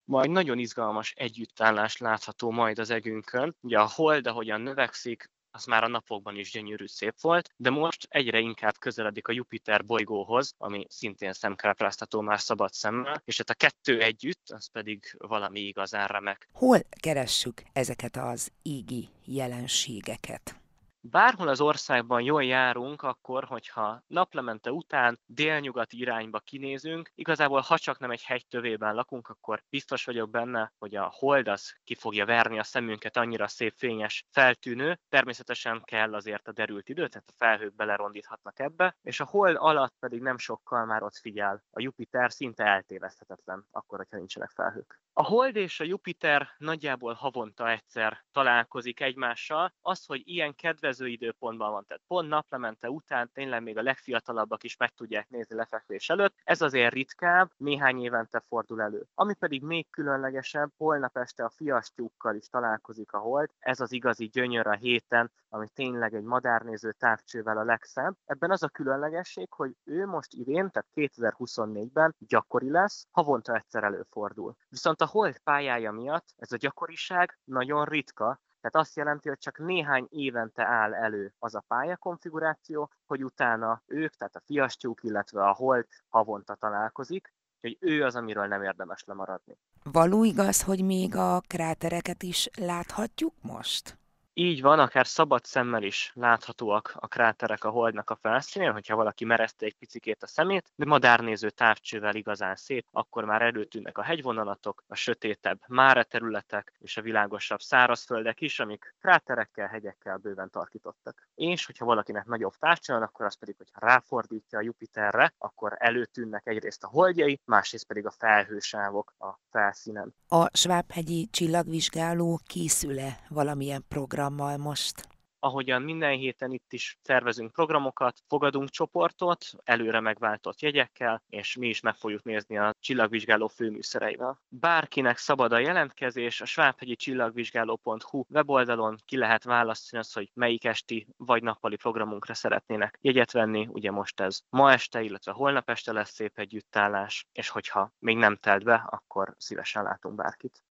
Majd nagyon izgalmas együttállás látható majd az egünkön. Ugye a hold, ahogyan növekszik, az már a napokban is gyönyörű szép volt, de most egyre inkább közeledik a Jupiter bolygóhoz, ami szintén szemkápráztató már szabad szemmel, és hát a kettő együtt, az pedig valami igazán remek. Hol keressük ezeket az égi jelenségeket? Bárhol az országban jól járunk, akkor, hogyha naplemente után délnyugati irányba kinézünk, igazából ha csak nem egy hegy tövében lakunk, akkor biztos vagyok benne, hogy a hold az ki fogja verni a szemünket, annyira szép, fényes, feltűnő. Természetesen kell azért a derült idő, tehát a felhők belerondíthatnak ebbe, és a hold alatt pedig nem sokkal már ott figyel. A Jupiter szinte eltéveszthetetlen, akkor, hogyha nincsenek felhők. A hold és a Jupiter nagyjából havonta egyszer találkozik egymással. Az, hogy ilyen kedvező időpontban van, tehát pont naplemente után tényleg még a legfiatalabbak is meg tudják nézni lefekvés előtt, ez azért ritkább, néhány évente fordul elő. Ami pedig még különlegesebb, holnap este a fiastyúkkal is találkozik a hold, ez az igazi gyönyör a héten, ami tényleg egy madárnéző távcsővel a legszebb. Ebben az a különlegesség, hogy ő most idén, tehát 2024-ben gyakori lesz, havonta egyszer előfordul. Viszont a hold pályája miatt ez a gyakoriság nagyon ritka, tehát azt jelenti, hogy csak néhány évente áll elő az a pályakonfiguráció, hogy utána ők, tehát a fiastyúk, illetve a hold havonta találkozik, úgyhogy ő az, amiről nem érdemes lemaradni. Való igaz, hogy még a krátereket is láthatjuk most? Így van, akár szabad szemmel is láthatóak a kráterek a holdnak a felszínén, hogyha valaki mereszte egy picikét a szemét, de madárnéző távcsővel igazán szép, akkor már előtűnnek a hegyvonalatok, a sötétebb mára területek és a világosabb szárazföldek is, amik kráterekkel, hegyekkel bőven tarkítottak. És hogyha valakinek nagyobb távcső van, akkor az pedig, hogyha ráfordítja a Jupiterre, akkor előtűnnek egyrészt a holdjai, másrészt pedig a felhősávok a felszínen. A Svábhegyi csillagvizsgáló készül-e valamilyen programmal most? Ahogyan minden héten itt is szervezünk programokat, fogadunk csoportot, előre megváltott jegyekkel, és mi is meg fogjuk nézni a csillagvizsgáló főműszereivel. Bárkinek szabad a jelentkezés, a svábhegyi csillagvizsgáló.hu weboldalon ki lehet választani azt, hogy melyik esti vagy nappali programunkra szeretnének jegyet venni. Ugye most ez ma este, illetve holnap este lesz szép együttállás, és hogyha még nem telt be, akkor szívesen látunk bárkit.